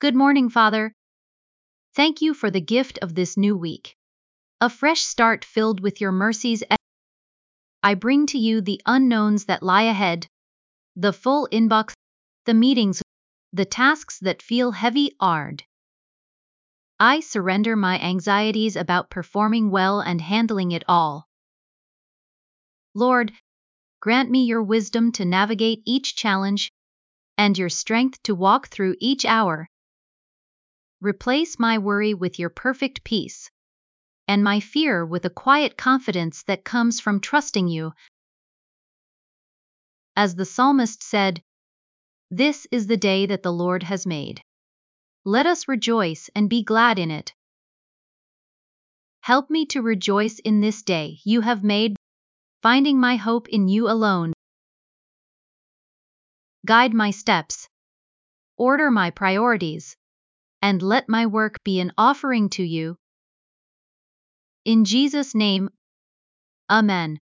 Good morning, Father. Thank you for the gift of this new week. A fresh start filled with your mercies. I bring to you the unknowns that lie ahead, the full inbox, the meetings, the tasks that feel heavy. I surrender my anxieties about performing well and handling it all. Lord, grant me your wisdom to navigate each challenge and your strength to walk through each hour. Replace my worry with your perfect peace, and my fear with a quiet confidence that comes from trusting you. As the psalmist said, "This is the day that the Lord has made. Let us rejoice and be glad in it." Help me to rejoice in this day you have made, finding my hope in you alone. Guide my steps, order my priorities, and let my work be an offering to you. In Jesus' name, Amen.